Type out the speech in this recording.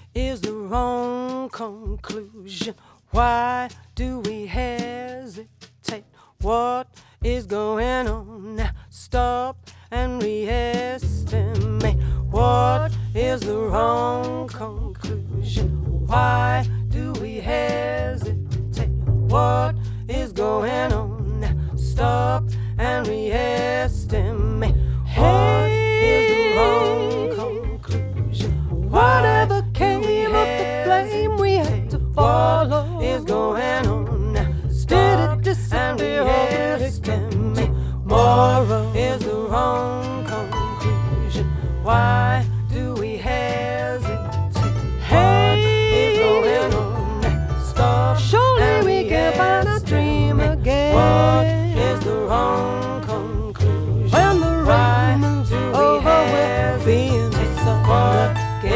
is the wrong conclusion? Why do we hesitate? What is going on now? Stop and re-estimate. What is the wrong conclusion? Why do we hesitate? What is going on now? Stop and re-estimate. What is the wrong conclusion? What